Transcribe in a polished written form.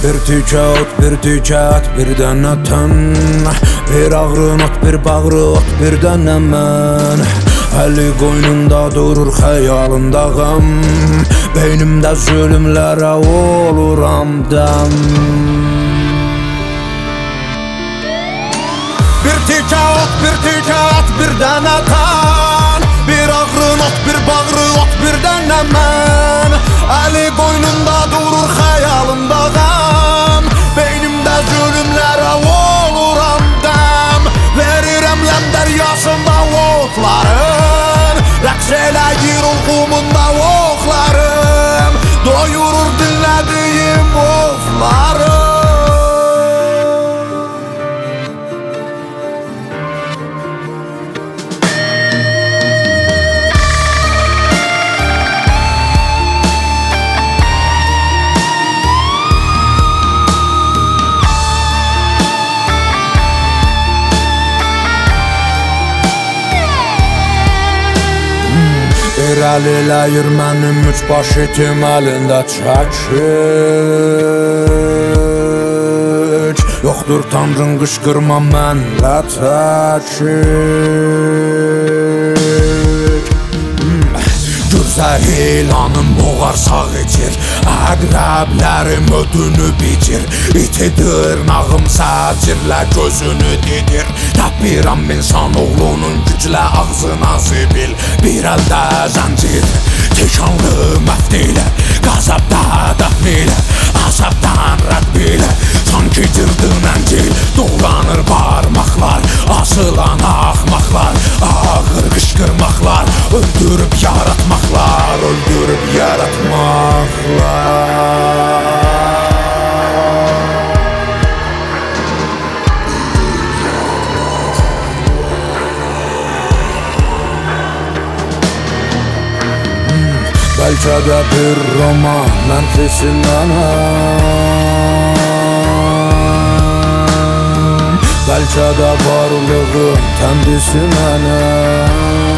Bir tükə ot, bir tükə ət, bir dənə tən. Bir ağrın ot, bir bağrı ot, bir dənə mən. Əli qoynunda durur xəyalında qəm. Beynimdə zülümlərə oluram dəm. Bir tükə ot, bir tükə ət, bir dənə tən. Bir ağrın ot, bir bağrı ot, bir dənə mən. Əli qoynunda durur xəyalında qəm. Beynimdə zülümlərə oluram dəm. Verirəm ləm dəryasında otların. Rəqs eləyir ulğumunda oxlarım. Doyurur dinlədiyim oflarım. İrəl eləyir mənim üç baş itim əlində çəkik. Yoxdur tanrın qışqırma mənlə təkik. Gürzə ilanım boğar sağ içir. Əqrəblərim ödünü bitir. İti dırnağım səcirlə gözünü didir. Təpirəm insan oğlunun güclə ağzına zibil. Bir əldə zəncir, tikanlı məftilə. Qəzəbdə dəfnilə, əsəbdən rədbilə. Sanki cırdın əncil, dolanır barmaqlar. Asılan axmaqlar, ağır qışqırmaqlar. Öldürüb yaratmaqlar, öldürüb yaratmaqlar. Bəlkə də bir roman mənfisi mənəm. Bəlkə də varlığın kəndisi mənəm.